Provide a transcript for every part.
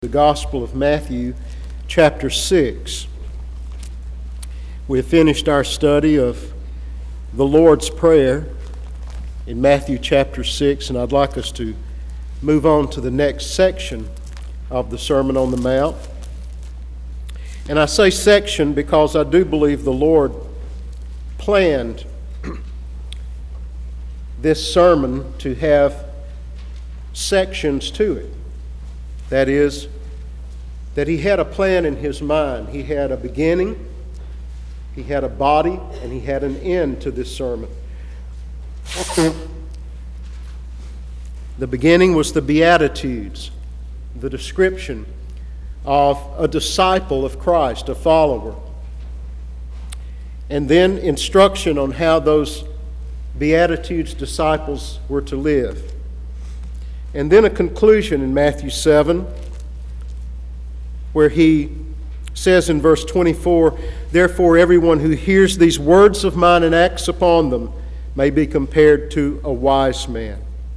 The Gospel of Matthew, chapter 6. We have finished our study of the Lord's Prayer in Matthew chapter 6, and I'd like us to move on to the next section of the Sermon on the Mount. And I say section because I do believe the Lord planned this sermon to have sections to it. That is, that He had a plan in His mind. He had a beginning, He had a body, and He had an end to this sermon. The beginning was the Beatitudes, the description of a disciple of Christ, a follower. And then instruction on how those Beatitudes disciples were to live. And then a conclusion in Matthew 7, where He says in verse 24, "Therefore everyone who hears these words of mine and acts upon them may be compared to a wise man."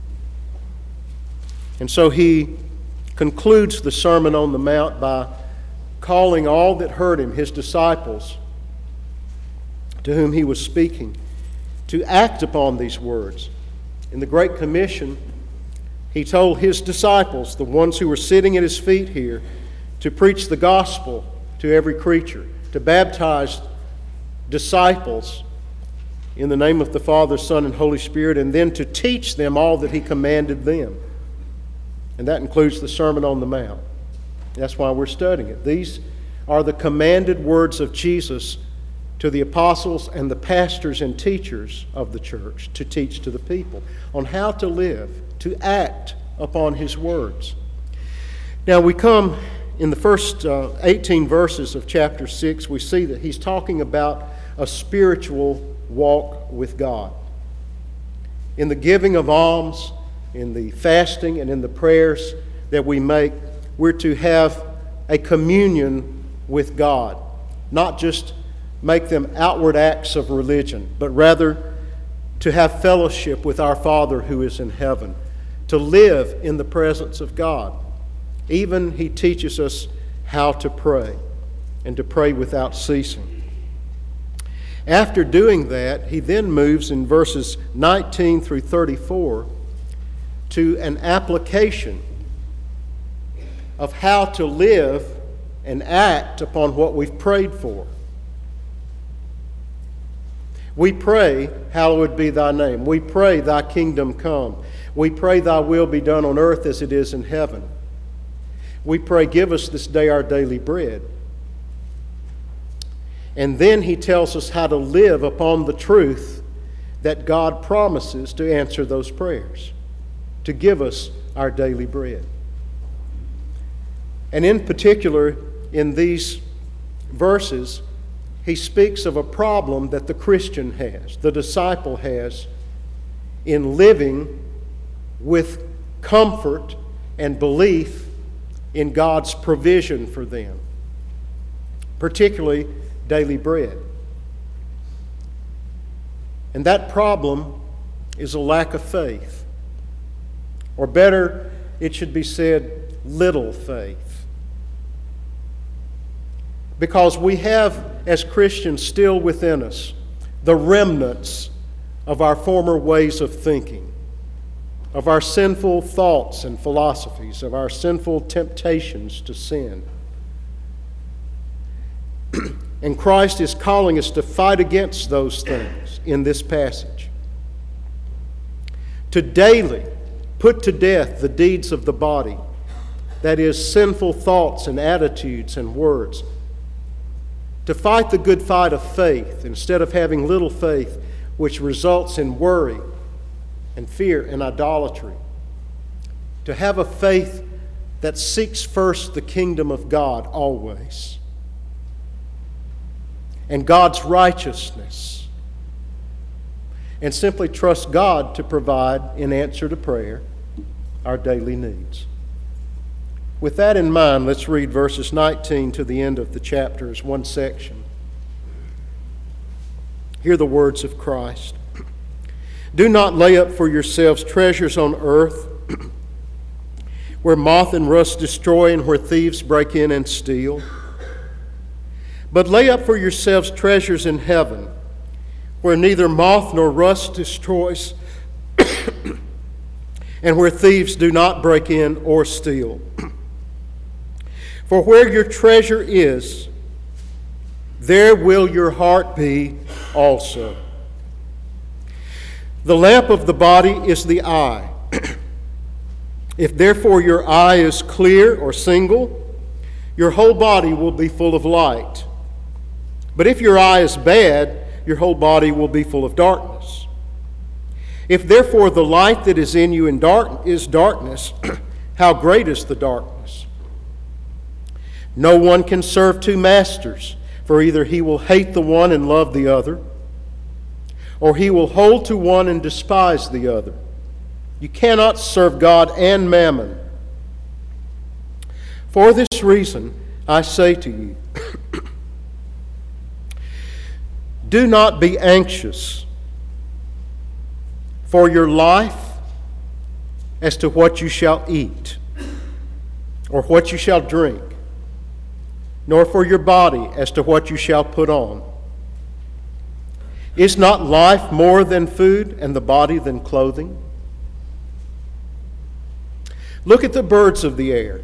And so He concludes the Sermon on the Mount by calling all that heard Him, His disciples, to whom He was speaking, to act upon these words. In the Great Commission, He told His disciples, the ones who were sitting at His feet here, to preach the gospel to every creature, to baptize disciples in the name of the Father, Son, and Holy Spirit, and then to teach them all that He commanded them. And that includes the Sermon on the Mount. That's why we're studying it. These are the commanded words of Jesus to the apostles and the pastors and teachers of the church to teach to the people on how to live, to act upon His words. Now we come in the first 18 verses of chapter 6, we see that He's talking about a spiritual walk with God. In the giving of alms, in the fasting, and in the prayers that we make, we're to have a communion with God, not just make them outward acts of religion, but rather to have fellowship with our Father who is in heaven, to live in the presence of God. Even He teaches us how to pray, and to pray without ceasing. After doing that, He then moves in verses 19 through 34 to an application of how to live and act upon what we've prayed for. We pray, "Hallowed be Thy name." We pray, "Thy kingdom come." We pray, "Thy will be done on earth as it is in heaven." We pray, "Give us this day our daily bread." And then He tells us how to live upon the truth that God promises to answer those prayers, to give us our daily bread. And in particular, in these verses, He speaks of a problem that the Christian has, the disciple has, in living with comfort and belief in God's provision for them, particularly daily bread. And that problem is a lack of faith. Or better, it should be said, little faith. Because we have, as Christians, still within us the remnants of our former ways of thinking, of our sinful thoughts and philosophies, of our sinful temptations to sin. And Christ is calling us to fight against those things in this passage. To daily put to death the deeds of the body, that is, sinful thoughts and attitudes and words. To fight the good fight of faith instead of having little faith, which results in worry and fear and idolatry. To have a faith that seeks first the kingdom of God always, and God's righteousness, and simply trust God to provide, in answer to prayer, our daily needs. With that in mind, let's read verses 19 to the end of the chapter as one section. Hear the words of Christ. "Do not lay up for yourselves treasures on earth, where moth and rust destroy and where thieves break in and steal. But lay up for yourselves treasures in heaven, where neither moth nor rust destroys, and where thieves do not break in or steal. For where your treasure is, there will your heart be also. The lamp of the body is the eye. If therefore your eye is clear or single, your whole body will be full of light. But if your eye is bad, your whole body will be full of darkness. If therefore the light that is in you is darkness, how great is the darkness? No one can serve two masters, for either he will hate the one and love the other, or he will hold to one and despise the other. You cannot serve God and mammon. For this reason, I say to you, do not be anxious for your life as to what you shall eat or what you shall drink, nor for your body as to what you shall put on. Is not life more than food, and the body than clothing? Look at the birds of the air,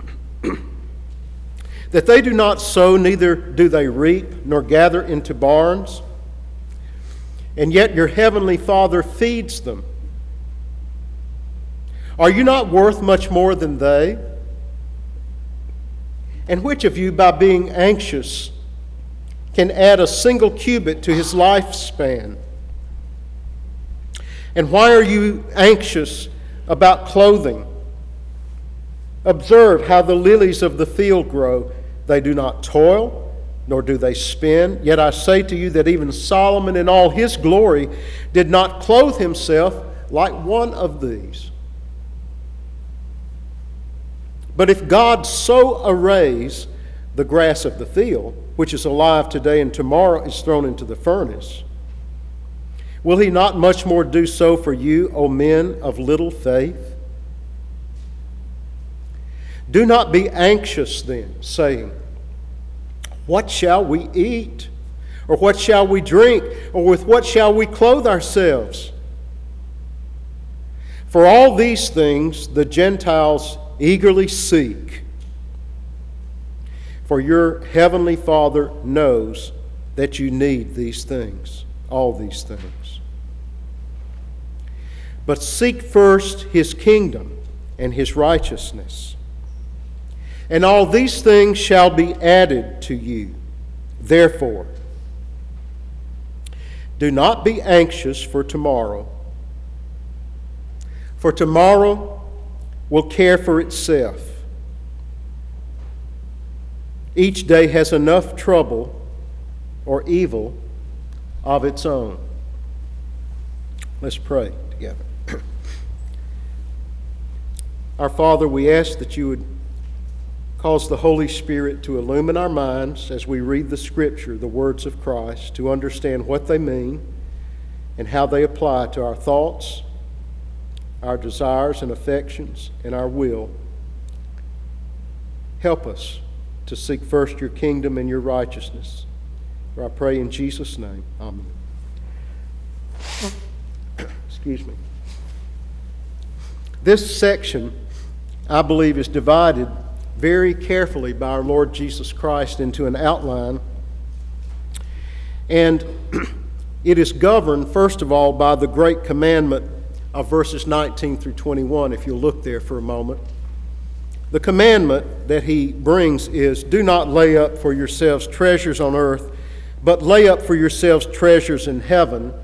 that they do not sow, neither do they reap, nor gather into barns, and yet your heavenly Father feeds them. Are you not worth much more than they? And which of you, by being anxious, can add a single cubit to his lifespan? And why are you anxious about clothing? Observe how the lilies of the field grow. They do not toil, nor do they spin. Yet I say to you that even Solomon in all his glory did not clothe himself like one of these. But if God so arrays the grass of the field, which is alive today and tomorrow is thrown into the furnace, will he not much more do so for you, O men of little faith? Do not be anxious then, saying, what shall we eat? Or what shall we drink? Or with what shall we clothe ourselves? For all these things the Gentiles eagerly seek. For your heavenly Father knows that you need these things, all these things. But seek first his kingdom and his righteousness, and all these things shall be added to you. Therefore, do not be anxious for tomorrow will care for itself. Each day has enough trouble or evil of its own. Let's pray together. Our Father, we ask that you would cause the Holy Spirit to illumine our minds as we read the Scripture, the words of Christ, to understand what they mean and how they apply to our thoughts, our desires and affections, and our will. Help us to seek first your kingdom and your righteousness. For I pray in Jesus' name. Amen. Excuse me. This section, I believe, is divided very carefully by our Lord Jesus Christ into an outline. And it is governed, first of all, by the great commandment of verses 19 through 21, if you'll look there for a moment. The commandment that he brings is, do not lay up for yourselves treasures on earth, but lay up for yourselves treasures in heaven.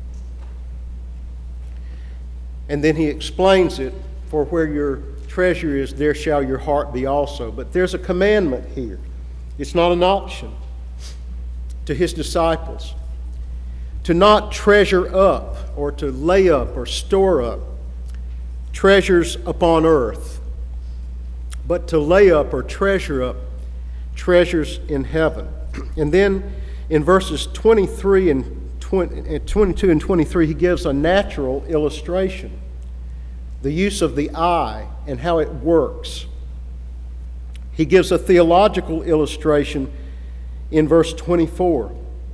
And then he explains it, for where your treasure is, there shall your heart be also. But there's a commandment here. It's not an option to his disciples to not treasure up or to lay up or store up treasures upon earth, but to lay up or treasure up treasures in heaven. And then in verses 22 and 23, he gives a natural illustration. the use of the eye and how it works. He gives a theological illustration in verse 24.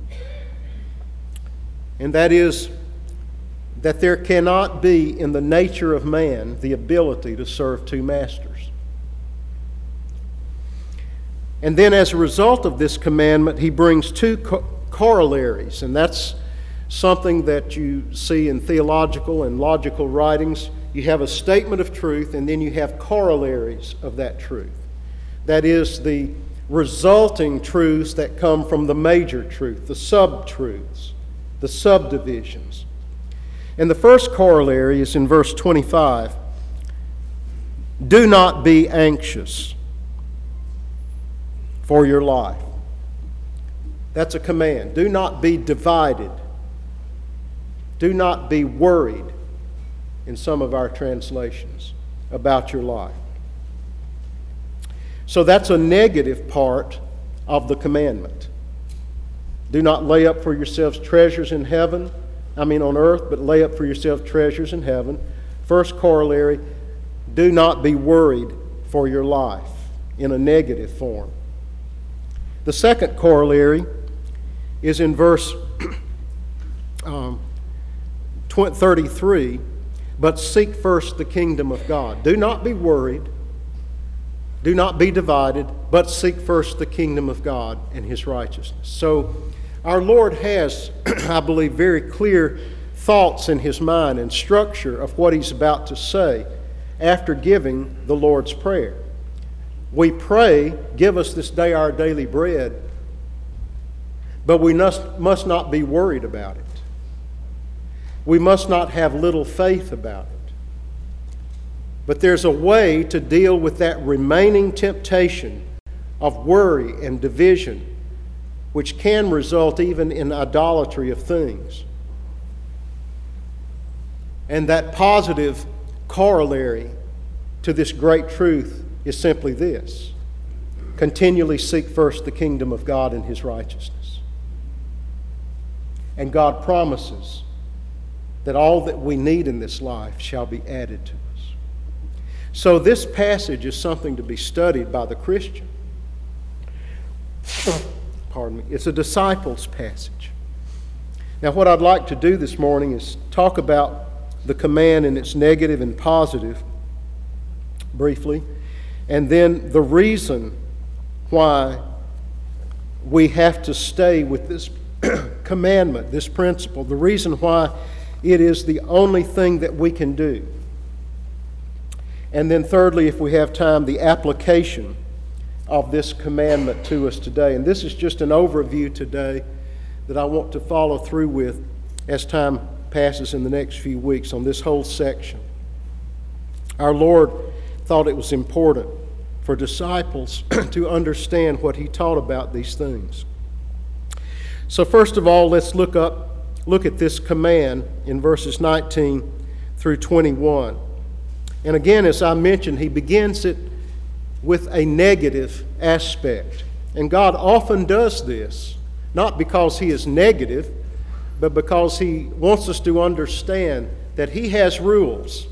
And that is that there cannot be in the nature of man the ability to serve two masters. And then as a result of this commandment, he brings two corollaries, and that's something that you see in theological and logical writings. You have a statement of truth, and then you have corollaries of that truth. That is, the resulting truths that come from the major truth, the sub-truths, the subdivisions. And the first corollary is in verse 25. Do not be anxious for your life. That's a command. Do not be divided. Do not be worried, in some of our translations, about your life. So that's a negative part of the commandment. Do not lay up for yourselves treasures in heaven, on earth, but lay up for yourselves treasures in heaven. First corollary, do not be worried for your life, in a negative form. The second corollary is in verse 33, but seek first the kingdom of God. Do not be worried. Do not be divided, but seek first the kingdom of God and His righteousness. So our Lord has, I believe, very clear thoughts in His mind and structure of what He's about to say after giving the Lord's Prayer. We pray, give us this day our daily bread, but we must not be worried about it. We must not have little faith about it. But there's a way to deal with that remaining temptation of worry and division, which can result even in idolatry of things. And that positive corollary to this great truth is simply this: continually seek first the kingdom of God and His righteousness. And God promises that all that we need in this life shall be added to us. So this passage is something to be studied by the Christian. Pardon me. It's a disciples' passage. Now, what I'd like to do this morning is talk about the command in its negative and positive briefly, and then the reason why we have to stay with this commandment, this principle, the reason why it is the only thing that we can do. And then thirdly, if we have time, the application of this commandment to us today. And this is just an overview today that I want to follow through with as time passes in the next few weeks on this whole section. Our Lord thought it was important for disciples to understand what He taught about these things. So first of all, let's look at this command in verses 19 through 21. And again, as I mentioned, He begins it with a negative aspect. And God often does this, not because He is negative, but because He wants us to understand that He has rules.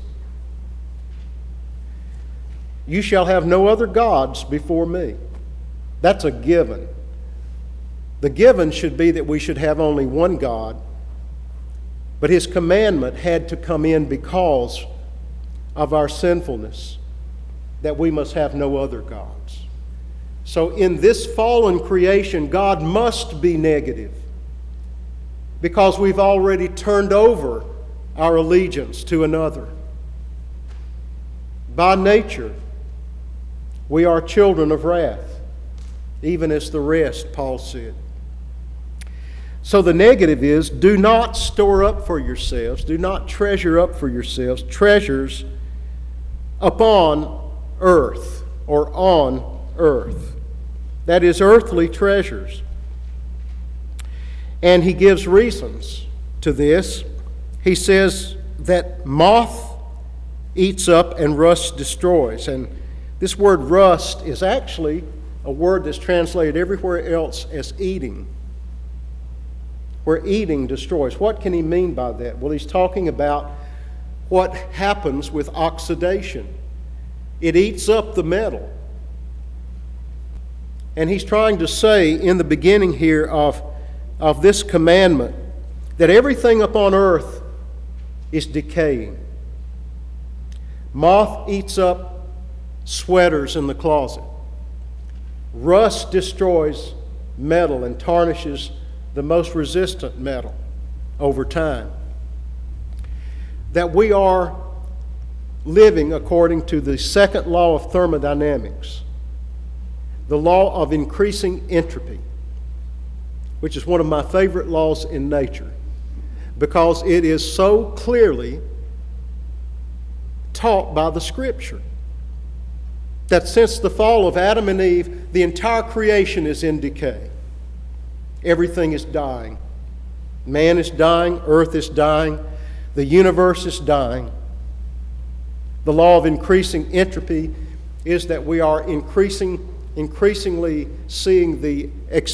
You shall have no other gods before me. That's a given. The given should be that we should have only one God, but His commandment had to come in because of our sinfulness, that we must have no other gods. So in this fallen creation, God must be negative because we've already turned over our allegiance to another. By nature, we are children of wrath, even as the rest, Paul said. So the negative is, do not store up for yourselves, do not treasure up for yourselves treasures upon earth or on earth. That is, earthly treasures. And he gives reasons to this. He says that moth eats up and rust destroys. And this word rust is actually a word that's translated everywhere else as eating, where eating destroys. What can he mean by that? Well, he's talking about what happens with oxidation. It eats up the metal. And he's trying to say in the beginning here of this commandment that everything upon earth is decaying. Moth eats up sweaters in the closet. Rust destroys metal and tarnishes the most resistant metal over time. That we are living according to the second law of thermodynamics, the law of increasing entropy, which is one of my favorite laws in nature because it is so clearly taught by the Scripture. That since the fall of Adam and Eve, the entire creation is in decay. Everything is dying. Man is dying, earth is dying, the universe is dying. The law of increasing entropy is that we are increasingly seeing the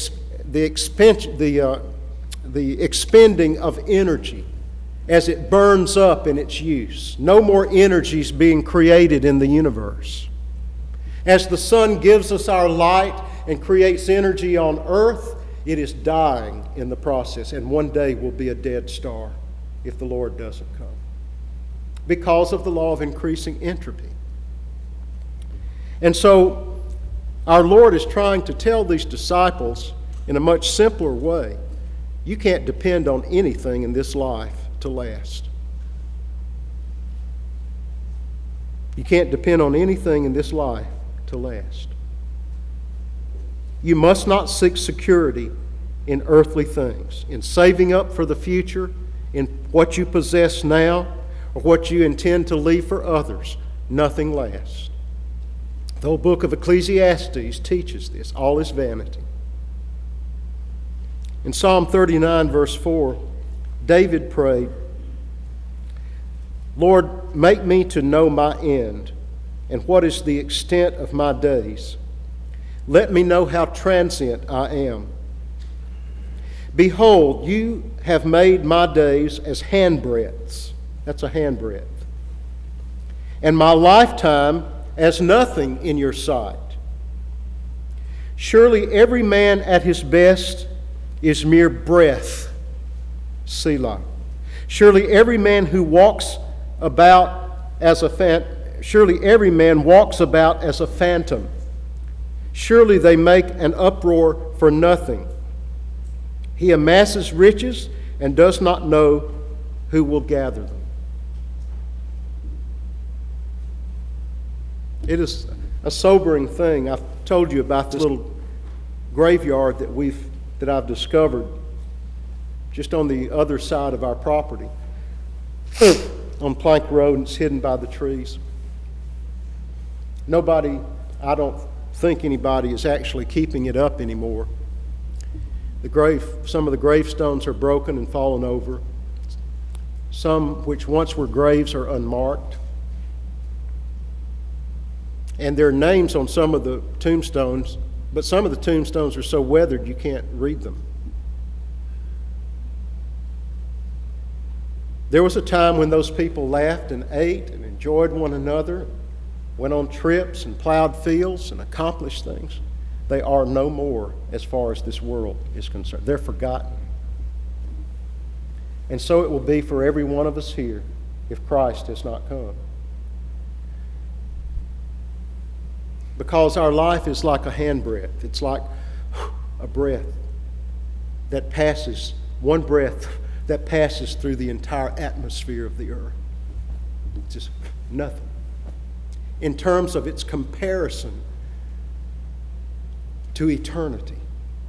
expending of energy as it burns up in its use. No more energy is being created in the universe. As the sun gives us our light and creates energy on earth, it is dying in the process, and one day will be a dead star if the Lord doesn't come, because of the law of increasing entropy. And so our Lord is trying to tell these disciples in a much simpler way, you can't depend on anything in this life to last. You can't depend on anything in this life to last. You must not seek security in earthly things, in saving up for the future, in what you possess now, or what you intend to leave for others. Nothing lasts. The whole book of Ecclesiastes teaches this. All is vanity. In Psalm 39, verse 4, David prayed, Lord, make me to know my end, and what is the extent of my days. Let me know how transient I am. Behold, you have made my days as handbreadths. That's a handbreadth. And my lifetime as nothing in your sight. Surely every man at his best is mere breath. Selah. Surely every man who walks about as a surely every man walks about as a phantom. Surely they make an uproar for nothing. He amasses riches and does not know who will gather them. It is a sobering thing. I've told you about this little graveyard that I've discovered just on the other side of our property on Plank Road, and it's hidden by the trees. Nobody, I don't think anybody is actually keeping it up anymore. Some of the gravestones are broken and fallen over. Some which once were graves are unmarked. And there are names on some of the tombstones, but some of the tombstones are so weathered you can't read them. There was a time when those people laughed and ate and enjoyed one another, went on trips and plowed fields and accomplished things. They are no more as far as this world is concerned. They're forgotten. And so it will be for every one of us here if Christ has not come. Because our life is like a handbreadth. It's like a breath that passes, one breath that passes through the entire atmosphere of the earth. It's just nothing. In terms of its comparison to eternity.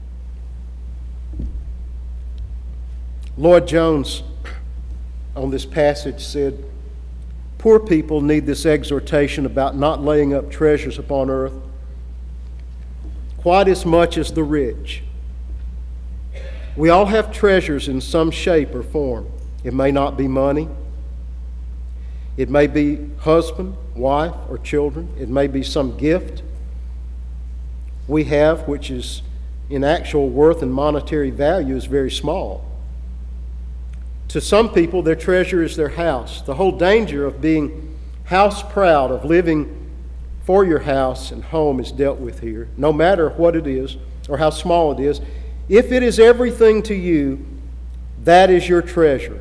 Lloyd Jones on this passage said, poor people need this exhortation about not laying up treasures upon earth quite as much as the rich. We all have treasures in some shape or form. It may not be money. It may be husband, wife, or children. It may be some gift we have, which is in actual worth and monetary value is very small. To some people, their treasure is their house. The whole danger of being house proud, of living for your house and home, is dealt with here, no matter what it is or how small it is. If it is everything to you, that is your treasure.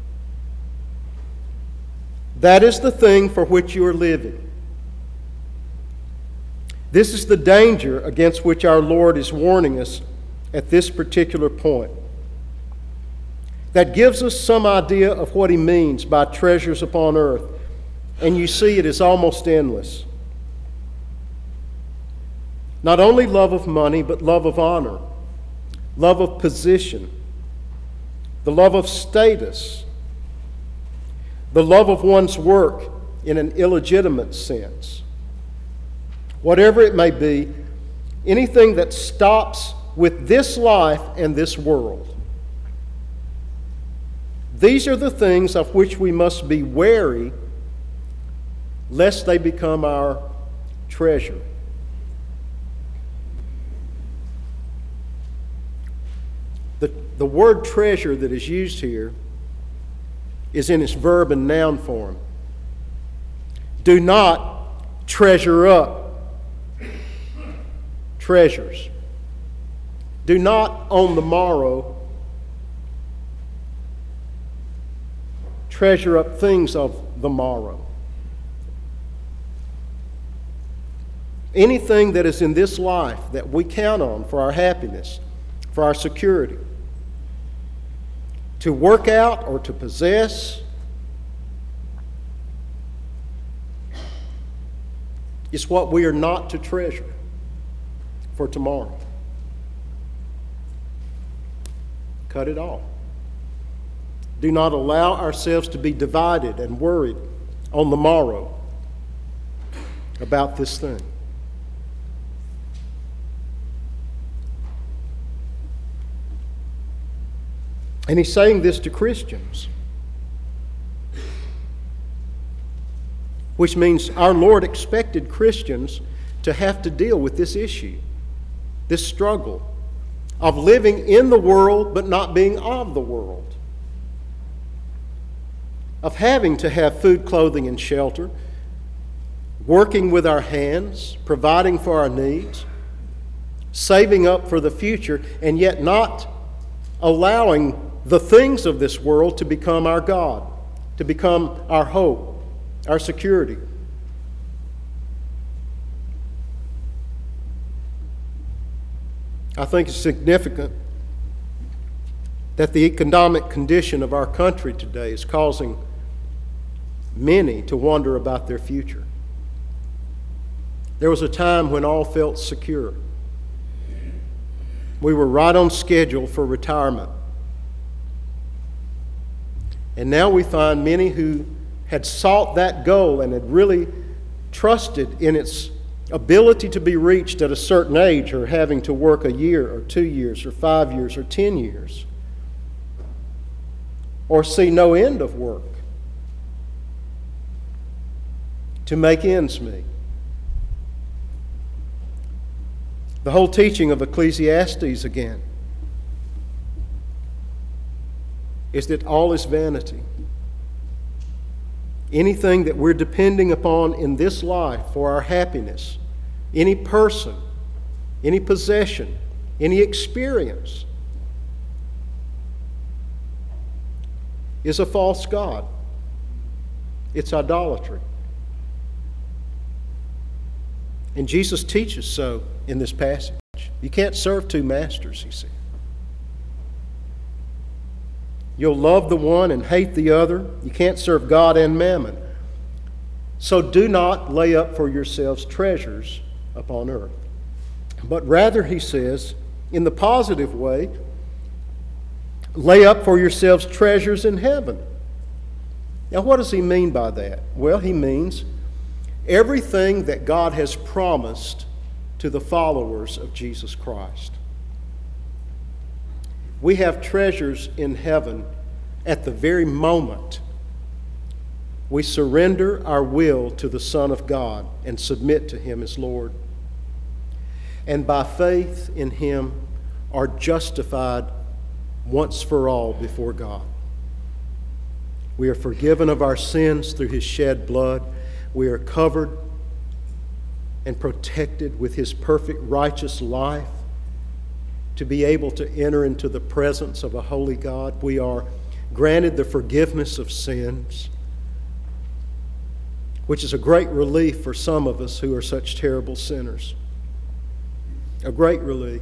That is the thing for which you are living. This is the danger against which our Lord is warning us at this particular point. That gives us some idea of what he means by treasures upon earth. And you see, it is almost endless. Not only love of money, but love of honor, love of position, the love of status, the love of one's work in an illegitimate sense. Whatever it may be, anything that stops with this life and this world. These are the things of which we must be wary, lest they become our treasure. The word treasure that is used here is in its verb and noun form. Do not treasure up treasures. Do not on the morrow treasure up things of the morrow. Anything that is in this life that we count on for our happiness, for our security, to work out or to possess, is what we are not to treasure for tomorrow. Cut it off. Do not allow ourselves to be divided and worried on the morrow about this thing. And he's saying this to Christians, which means our Lord expected Christians to have to deal with this issue, this struggle of living in the world but not being of the world, of having to have food, clothing, and shelter, working with our hands, providing for our needs, saving up for the future, and yet not allowing the things of this world to become our God, to become our hope, our security. I think it's significant that the economic condition of our country today is causing many to wonder about their future. There was a time when all felt secure. We were right on schedule for retirement. And now we find many who had sought that goal and had really trusted in its ability to be reached at a certain age, or having to work a year or 2 years or 5 years or 10 years, or see no end of work to make ends meet. The whole teaching of Ecclesiastes again is that all is vanity. Anything that we're depending upon in this life for our happiness, any person, any possession, any experience, is a false god. It's idolatry. And Jesus teaches so in this passage. You can't serve two masters, he said. You'll love the one and hate the other. You can't serve God and mammon. So do not lay up for yourselves treasures upon earth. But rather, he says, in the positive way, lay up for yourselves treasures in heaven. Now, what does he mean by that? Well, he means everything that God has promised to the followers of Jesus Christ. We have treasures in heaven at the very moment we surrender our will to the Son of God and submit to him as Lord. And by faith in him are justified once for all before God. We are forgiven of our sins through His shed blood. We are covered and protected with His perfect righteous life to be able to enter into the presence of a holy God. We are granted the forgiveness of sins, which is a great relief for some of us who are such terrible sinners. A great relief.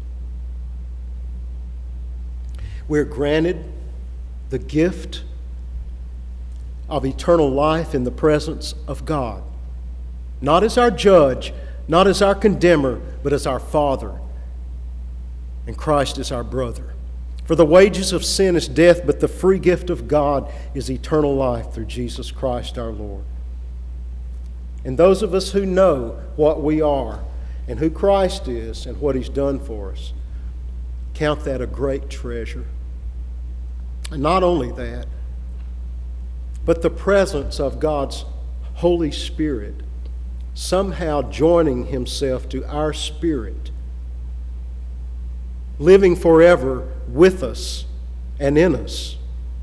We're granted the gift of eternal life in the presence of God. Not as our judge, not as our condemner, but as our Father. And Christ is our brother. For the wages of sin is death, but the free gift of God is eternal life through Jesus Christ our Lord. And those of us who know what we are and who Christ is and what He's done for us, count that a great treasure. And not only that, but the presence of God's Holy Spirit somehow joining Himself to our spirit, living forever with us and in us,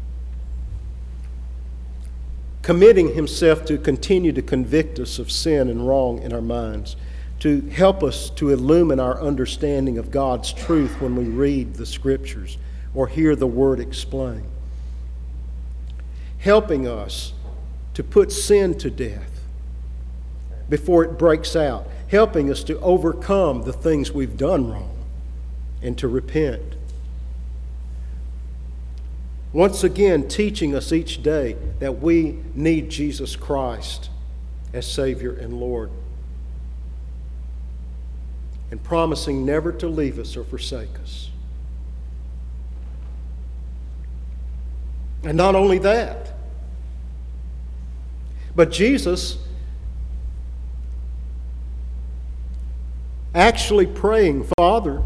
committing Himself to continue to convict us of sin and wrong in our minds, to help us to illumine our understanding of God's truth when we read the Scriptures or hear the Word explained, helping us to put sin to death before it breaks out, helping us to overcome the things we've done wrong and to repent. Once again, teaching us each day that we need Jesus Christ as Savior and Lord, and promising never to leave us or forsake us. And not only that, but Jesus actually praying, Father,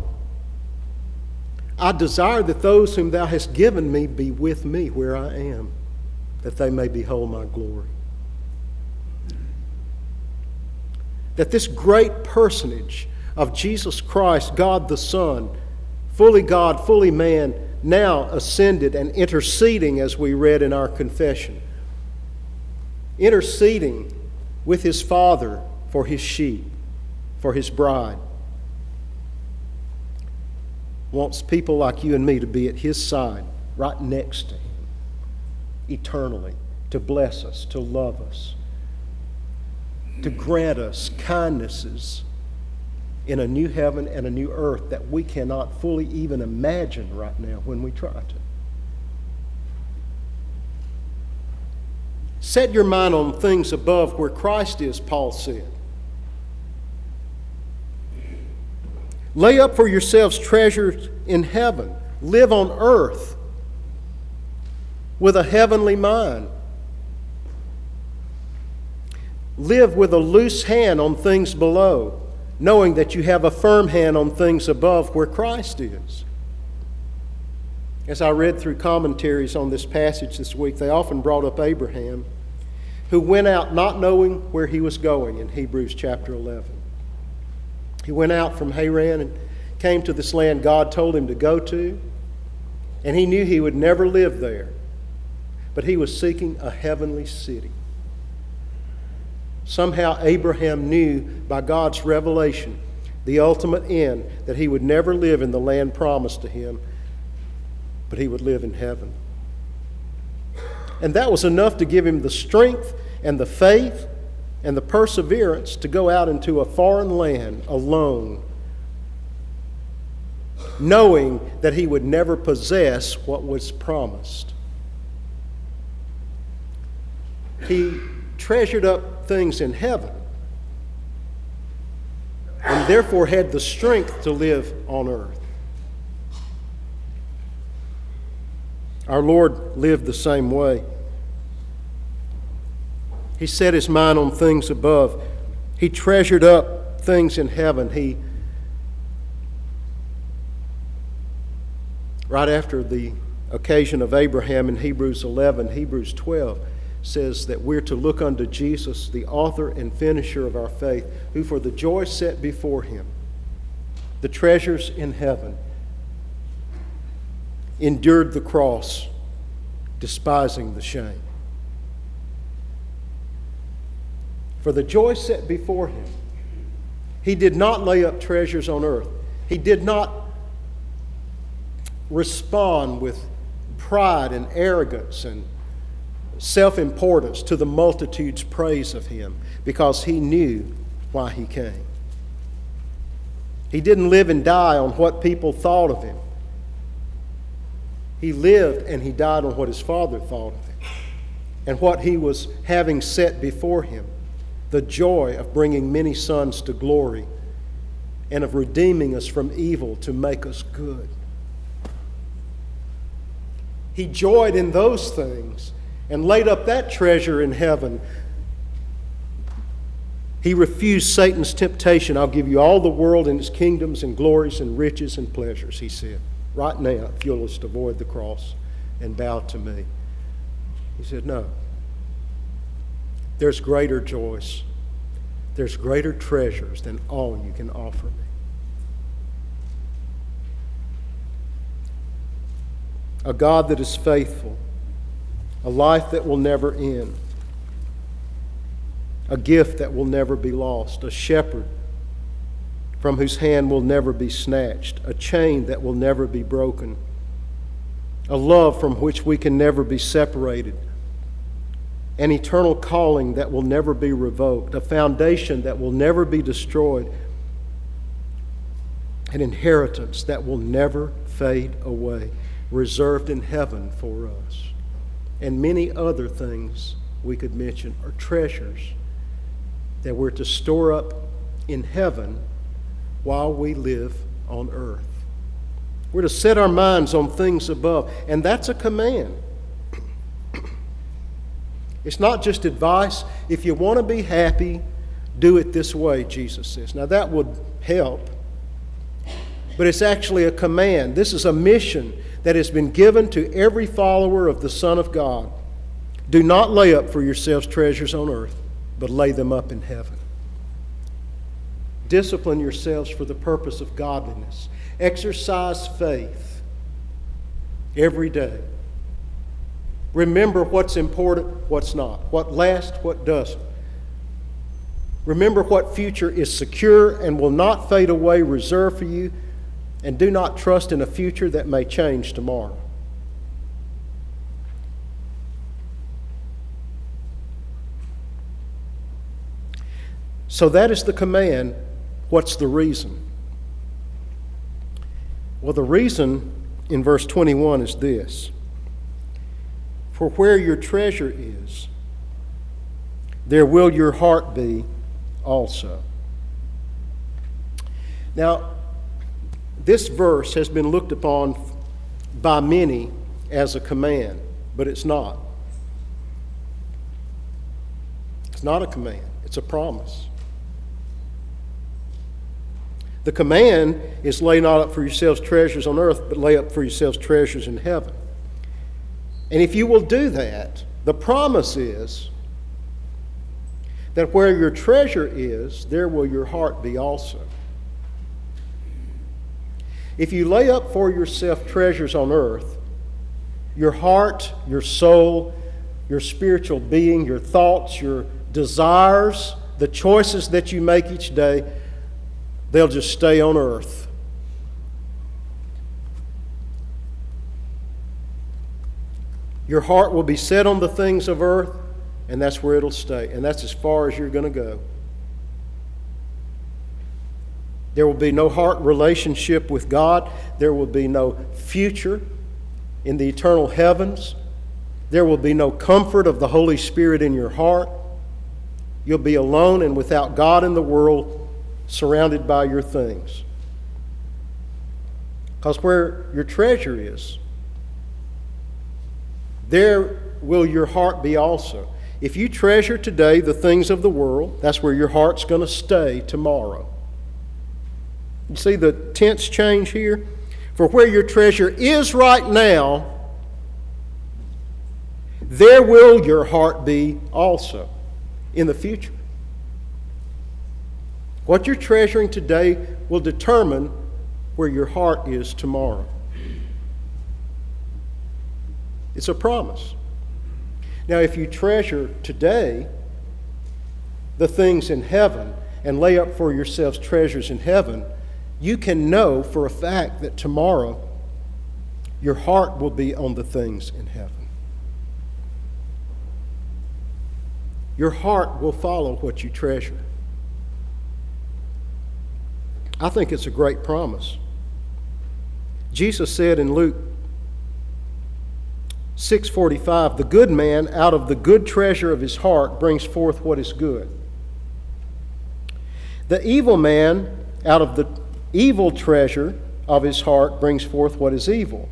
I desire that those whom Thou hast given me be with me where I am, that they may behold my glory. That this great personage of Jesus Christ, God the Son, fully God, fully man, now ascended and interceding, as we read in our confession, interceding with His Father for His sheep, for His bride, wants people like you and me to be at His side, right next to Him, eternally, to bless us, to love us, to grant us kindnesses in a new heaven and a new earth that we cannot fully even imagine right now when we try to. Set your mind on things above where Christ is, Paul said. Lay up for yourselves treasures in heaven. Live on earth with a heavenly mind. Live with a loose hand on things below, knowing that you have a firm hand on things above where Christ is. As I read through commentaries on this passage this week, they often brought up Abraham, who went out not knowing where he was going in Hebrews chapter 11. He went out from Haran and came to this land God told him to go to, and he knew he would never live there, but he was seeking a heavenly city. Somehow Abraham knew by God's revelation the ultimate end, that he would never live in the land promised to him, but he would live in heaven. And that was enough to give him the strength and the faith and the perseverance to go out into a foreign land alone, knowing that he would never possess what was promised. He treasured up things in heaven and therefore had the strength to live on earth. Our Lord lived the same way. He set his mind on things above. He treasured up things in heaven. Right after the occasion of Abraham in Hebrews 11, Hebrews 12 says that we're to look unto Jesus, the author and finisher of our faith, who for the joy set before him, the treasures in heaven, endured the cross, despising the shame. For the joy set before him, he did not lay up treasures on earth. He did not respond with pride and arrogance and self-importance to the multitude's praise of him, because he knew why he came. He didn't live and die on what people thought of him. He lived and he died on what his Father thought of him and what he was having set before him, the joy of bringing many sons to glory and of redeeming us from evil to make us good. He joyed in those things and laid up that treasure in heaven. He refused Satan's temptation. I'll give you all the world and its kingdoms and glories and riches and pleasures, he said. Right now, if you'll just avoid the cross and bow to me. He said, no. There's greater joys. There's greater treasures than all you can offer me. A God that is faithful, a life that will never end, a gift that will never be lost, a shepherd from whose hand will never be snatched, a chain that will never be broken, a love from which we can never be separated, an eternal calling that will never be revoked, a foundation that will never be destroyed, an inheritance that will never fade away, reserved in heaven for us. And many other things we could mention are treasures that we're to store up in heaven while we live on earth. We're to set our minds on things above, and that's a command. It's not just advice. If you want to be happy, do it this way, Jesus says. Now that would help, but it's actually a command. This is a mission that has been given to every follower of the Son of God. Do not lay up for yourselves treasures on earth, but lay them up in heaven. Discipline yourselves for the purpose of godliness. Exercise faith every day. Remember what's important, what's not, what lasts, what doesn't. Remember what future is secure and will not fade away, reserved for you, and do not trust in a future that may change tomorrow. So that is the command. What's the reason? Well, the reason in verse 21 is this. For where your treasure is, there will your heart be also. Now, this verse has been looked upon by many as a command, but it's not. It's not a command, it's a promise. The command is lay not up for yourselves treasures on earth, but lay up for yourselves treasures in heaven. And if you will do that, the promise is that where your treasure is, there will your heart be also. If you lay up for yourself treasures on earth, your heart, your soul, your spiritual being, your thoughts, your desires, the choices that you make each day, they'll just stay on earth. Your heart will be set on the things of earth, and that's where it'll stay. And that's as far as you're going to go. There will be no heart relationship with God. There will be no future in the eternal heavens. There will be no comfort of the Holy Spirit in your heart. You'll be alone and without God in the world, surrounded by your things. Because where your treasure is, there will your heart be also. If you treasure today the things of the world, that's where your heart's going to stay tomorrow. You see the tense change here? For where your treasure is right now, there will your heart be also in the future. What you're treasuring today will determine where your heart is tomorrow. It's a promise. Now, if you treasure today the things in heaven and lay up for yourselves treasures in heaven, you can know for a fact that tomorrow your heart will be on the things in heaven. Your heart will follow what you treasure. I think it's a great promise. Jesus said in Luke 6:45, "The good man out of the good treasure of his heart brings forth what is good. The evil man out of the evil treasure of his heart brings forth what is evil.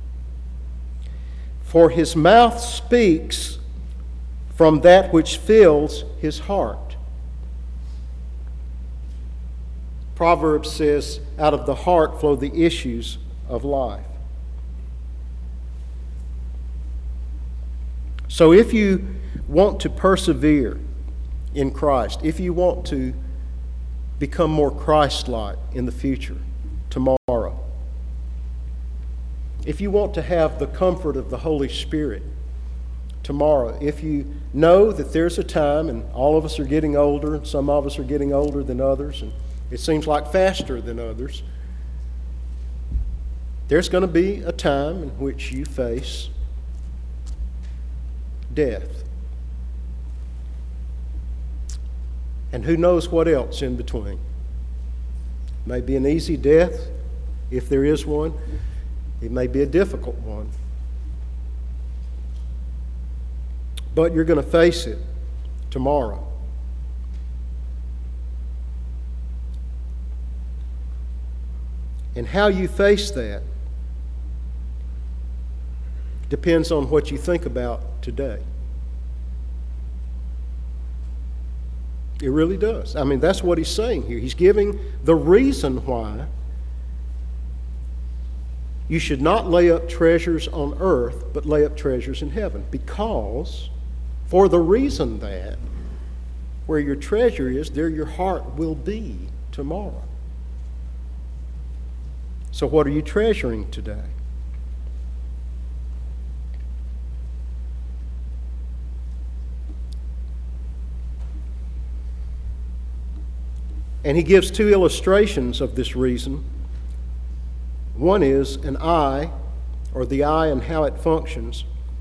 For his mouth speaks from that which fills his heart." Proverbs says, "Out of the heart flow the issues of life." So if you want to persevere in Christ, if you want to become more Christ-like in the future, tomorrow, if you want to have the comfort of the Holy Spirit tomorrow, if you know that there's a time, and all of us are getting older, and some of us are getting older than others, and it seems like faster than others, there's going to be a time in which you face death. And who knows what else in between. It may be an easy death, if there is one. It may be a difficult one. But you're going to face it tomorrow. And how you face that depends on what you think about today. It really does. I mean, that's what he's saying here. He's giving the reason why you should not lay up treasures on earth, but lay up treasures in heaven. Because, for the reason that where your treasure is, there your heart will be tomorrow. So what are you treasuring today? And he gives two illustrations of this reason. One is an eye, or the eye and how it functions.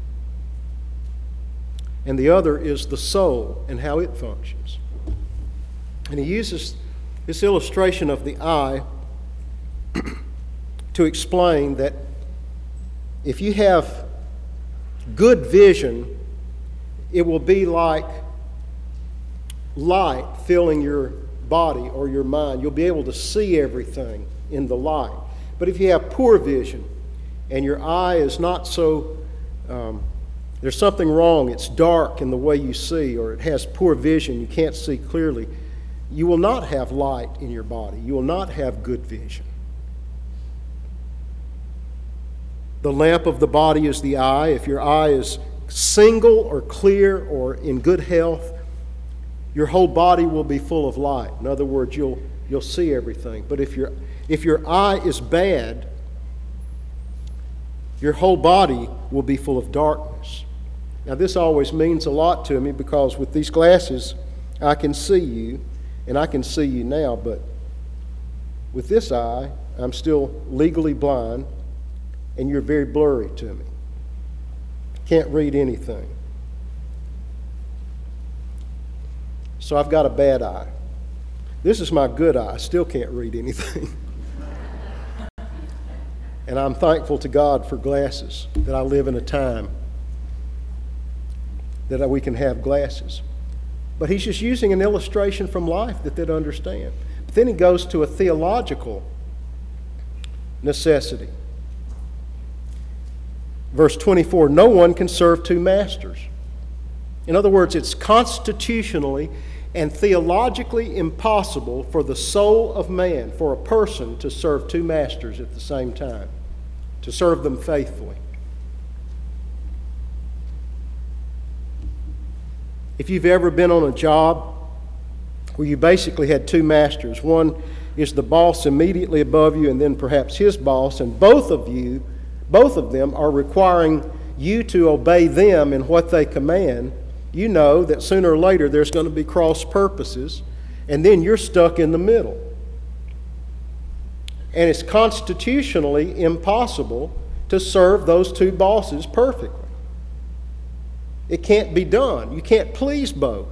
And the other is the soul and how it functions. And he uses this illustration of the eye to explain that if you have good vision, it will be like light filling your body or your mind. You'll be able to see everything in the light. But if you have poor vision and your eye is not so, there's something wrong, it's dark in the way you see, or it has poor vision, you can't see clearly, you will not have light in your body. You will not have good vision. The lamp of the body is the eye. If your eye is single or clear or in good health, your whole body will be full of light. In other words, you'll see everything. But if your eye is bad, your whole body will be full of darkness. Now, this always means a lot to me because with these glasses, I can see you, and I can see you now, but with this eye, I'm still legally blind, and you're very blurry to me. Can't read anything. So I've got a bad eye. This is my good eye. I still can't read anything. And I'm thankful to God for glasses, that I live in a time that we can have glasses. But he's just using an illustration from life that they'd understand. But then he goes to a theological necessity. Verse 24, no one can serve two masters. In other words, it's constitutionally and theologically impossible for the soul of man, for a person, to serve two masters at the same time, to serve them faithfully. If you've ever been on a job where you basically had two masters, one is the boss immediately above you and then perhaps his boss, and both of them are requiring you to obey them in what they command, you know that sooner or later there's going to be cross purposes, and then you're stuck in the middle. And it's constitutionally impossible to serve those two bosses perfectly. It can't be done. You can't please both.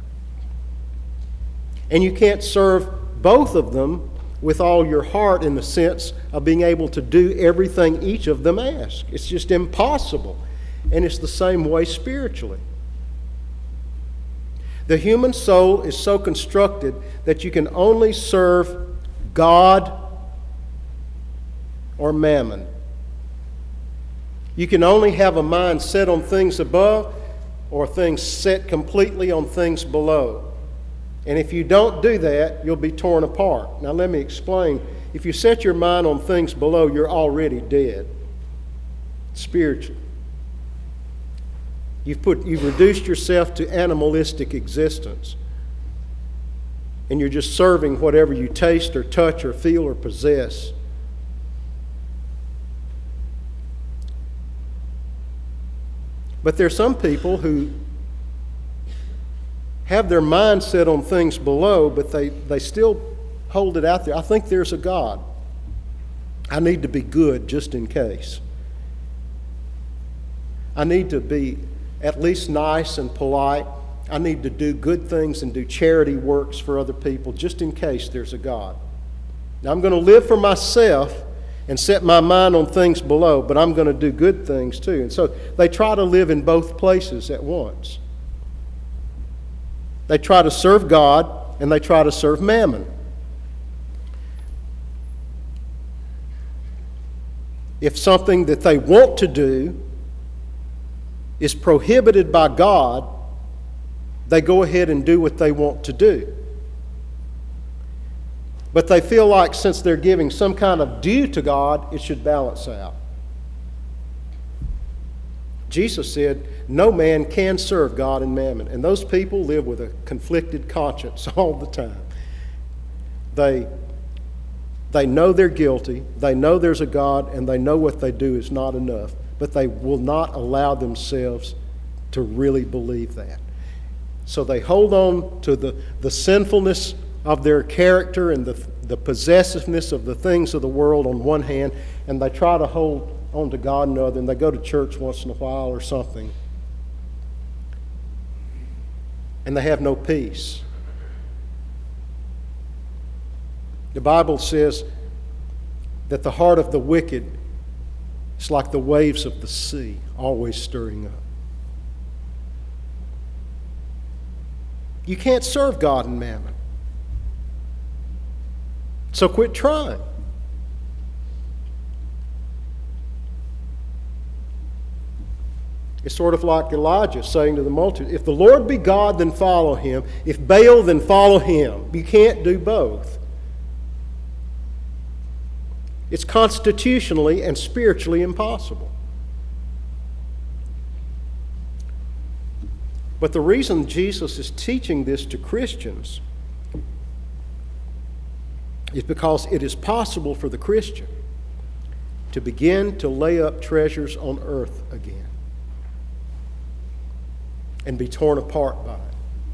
And you can't serve both of them with all your heart in the sense of being able to do everything each of them asks. It's just impossible. And it's the same way spiritually. The human soul is so constructed that you can only serve God or mammon. You can only have a mind set on things above or things set completely on things below. And if you don't do that, you'll be torn apart. Now let me explain. If you set your mind on things below, you're already dead spiritually. You've reduced yourself to animalistic existence. And you're just serving whatever you taste or touch or feel or possess. But there are some people who have their mind set on things below, but they still hold it out there. I think there's a God. I need to be good just in case. I need to be at least nice and polite. I need to do good things and do charity works for other people just in case there's a God. Now I'm going to live for myself and set my mind on things below, but I'm going to do good things too. And so they try to live in both places at once. They try to serve God and they try to serve mammon. If something that they want to do is prohibited by God, they go ahead and do what they want to do. But they feel like since they're giving some kind of due to God, it should balance out. Jesus said, no man can serve God and mammon. And those people live with a conflicted conscience all the time. They know they're guilty, they know there's a God, and they know what they do is not enough. But they will not allow themselves to really believe that. So they hold on to the sinfulness of their character and the possessiveness of the things of the world on one hand, and they try to hold on to God on the other, and they go to church once in a while or something. And they have no peace. The Bible says that the heart of the wicked is like the waves of the sea, always stirring up. You can't serve God and mammon. So quit trying. It's sort of like Elijah saying to the multitude, if the Lord be God, then follow him. If Baal, then follow him. You can't do both. It's constitutionally and spiritually impossible. But the reason Jesus is teaching this to Christians is because it is possible for the Christian to begin to lay up treasures on earth again and be torn apart by it.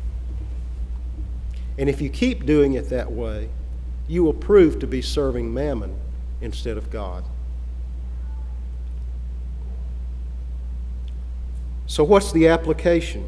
And if you keep doing it that way, you will prove to be serving mammon instead of God. So what's the application?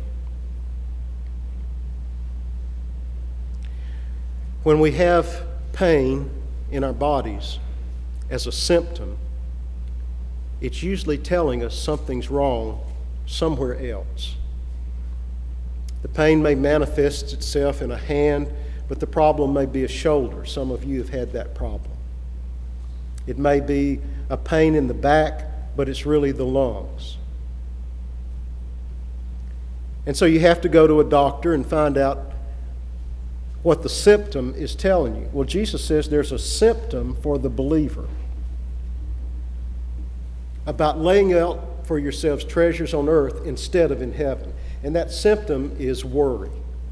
When we have pain in our bodies as a symptom, it's usually telling us something's wrong somewhere else. The pain may manifest itself in a hand, but the problem may be a shoulder. Some of you have had that problem. It may be a pain in the back, but it's really the lungs. And so you have to go to a doctor and find out what the symptom is telling you. Well, Jesus says there's a symptom for the believer about laying out for yourselves treasures on earth instead of in heaven. And that symptom is worry.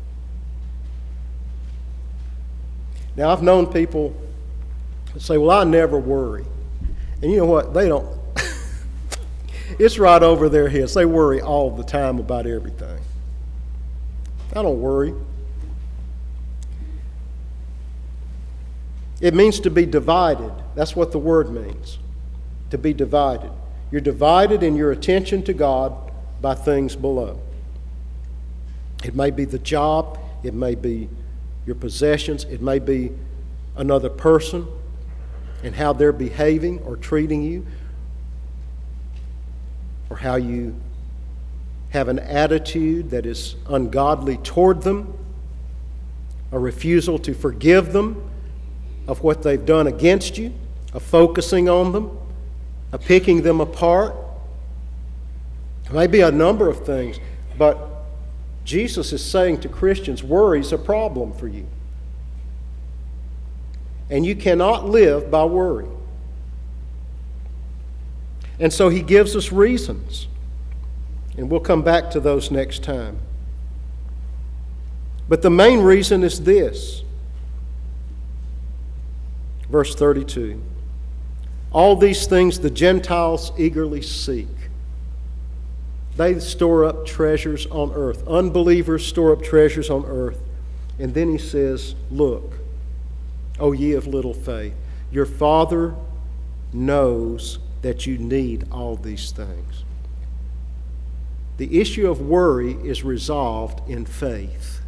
Now, I've known people say, well, I never worry. And you know what? They don't. It's right over their heads. They worry all the time about everything. I don't worry. It means to be divided. That's what the word means, to be divided. You're divided in your attention to God by things below. It may be the job, it may be your possessions, it may be another person and how they're behaving or treating you, or how you have an attitude that is ungodly toward them, a refusal to forgive them of what they've done against you, of focusing on them, of picking them apart. It may be a number of things, but Jesus is saying to Christians, worry's a problem for you. And you cannot live by worry. And so he gives us reasons. And we'll come back to those next time. But the main reason is this. Verse 32. All these things the Gentiles eagerly seek. They store up treasures on earth. Unbelievers store up treasures on earth. And then he says, look, O ye of little faith, your Father knows that you need all these things. The issue of worry is resolved in faith.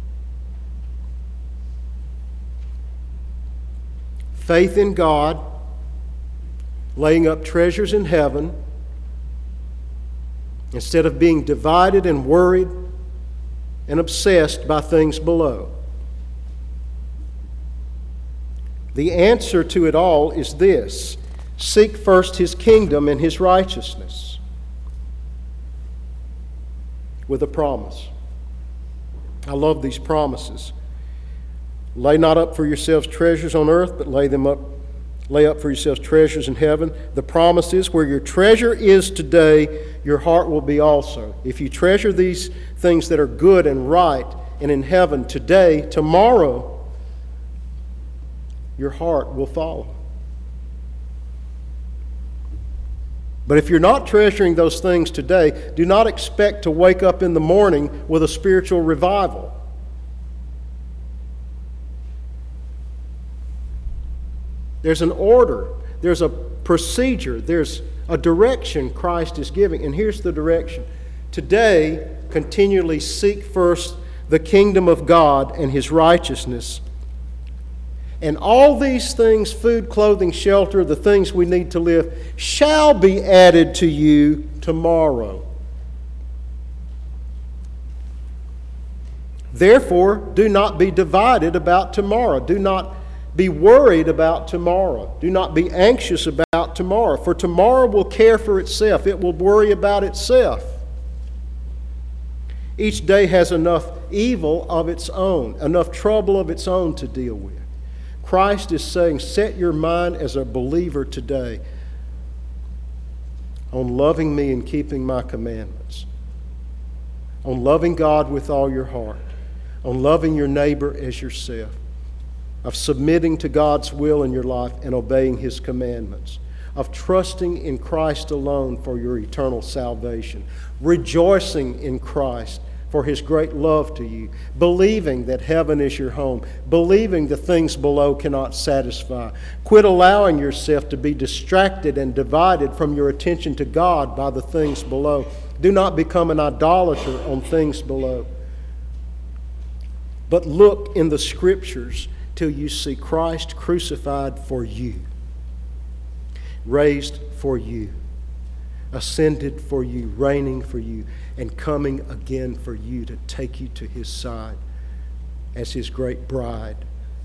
Faith in God, laying up treasures in heaven, instead of being divided and worried and obsessed by things below. The answer to it all is this: seek first his kingdom and his righteousness, with a promise. I love these promises. Lay not up for yourselves treasures on earth, but lay up for yourselves treasures in heaven. The promise is, where your treasure is today, your heart will be also. If you treasure these things that are good and right and in heaven today, tomorrow, your heart will follow. But if you're not treasuring those things today, do not expect to wake up in the morning with a spiritual revival. There's an order, there's a procedure, there's a direction Christ is giving. And here's the direction. Today, continually seek first the kingdom of God and his righteousness. And all these things, food, clothing, shelter, the things we need to live, shall be added to you tomorrow. Therefore, do not be divided about tomorrow. Do not be worried about tomorrow. Do not be anxious about tomorrow, for tomorrow will care for itself. It will worry about itself. Each day has enough evil of its own, enough trouble of its own to deal with. Christ is saying, set your mind as a believer today on loving me and keeping my commandments, on loving God with all your heart, on loving your neighbor as yourself, of submitting to God's will in your life and obeying his commandments, of trusting in Christ alone for your eternal salvation, rejoicing in Christ for his great love to you, believing that heaven is your home, believing the things below cannot satisfy. Quit allowing yourself to be distracted and divided from your attention to God by the things below. Do not become an idolater on things below. But look in the Scriptures till you see Christ crucified for you, raised for you, ascended for you, reigning for you, and coming again for you to take you to his side as his great bride,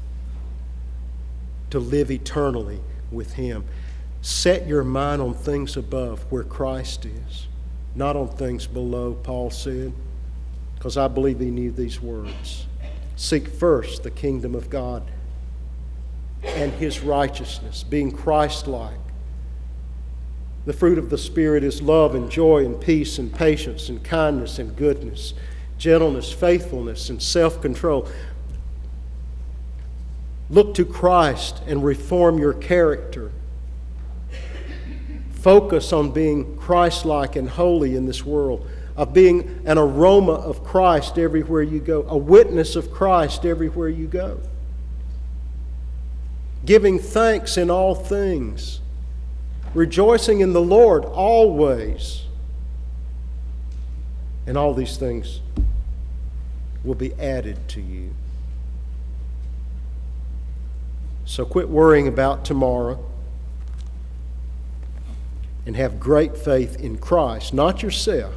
to live eternally with him. Set your mind on things above where Christ is, not on things below, Paul said, because I believe he knew these words. Seek first the kingdom of God and his righteousness, being Christ-like. The fruit of the Spirit is love and joy and peace and patience and kindness and goodness, gentleness, faithfulness, and self-control. Look to Christ and reform your character. focus on being Christ-like and holy in this world, of being an aroma of Christ everywhere you go, a witness of Christ everywhere you go. Giving thanks in all things, rejoicing in the Lord always. And all these things will be added to you. So quit worrying about tomorrow and have great faith in Christ, not yourself,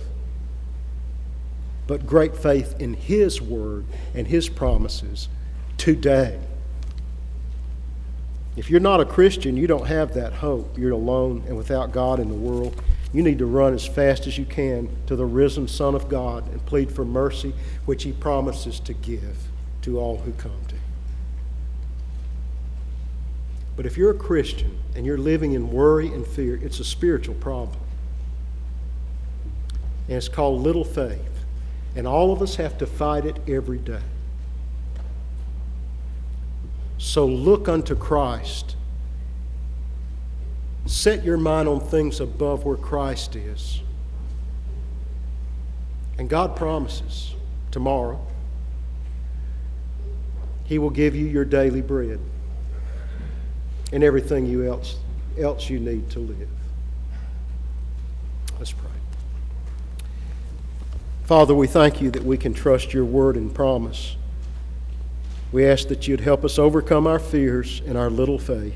but great faith in His Word and His promises today. If you're not a Christian, you don't have that hope. You're alone and without God in the world. You need to run as fast as you can to the risen Son of God and plead for mercy, which He promises to give to all who come to Him. But if you're a Christian and you're living in worry and fear, it's a spiritual problem. And it's called little faith. And all of us have to fight it every day. So look unto Christ. Set your mind on things above where Christ is. And God promises tomorrow He will give you your daily bread and everything else you need to live. Let's pray. Father, we thank You that we can trust Your word and promise. We ask that You'd help us overcome our fears and our little faith,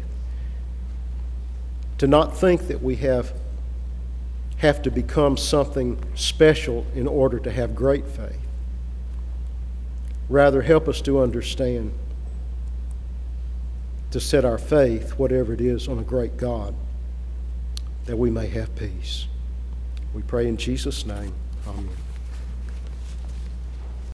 to not think that we have to become something special in order to have great faith. Rather, help us to understand, to set our faith, whatever it is, on a great God, that we may have peace. We pray in Jesus' name. Amen.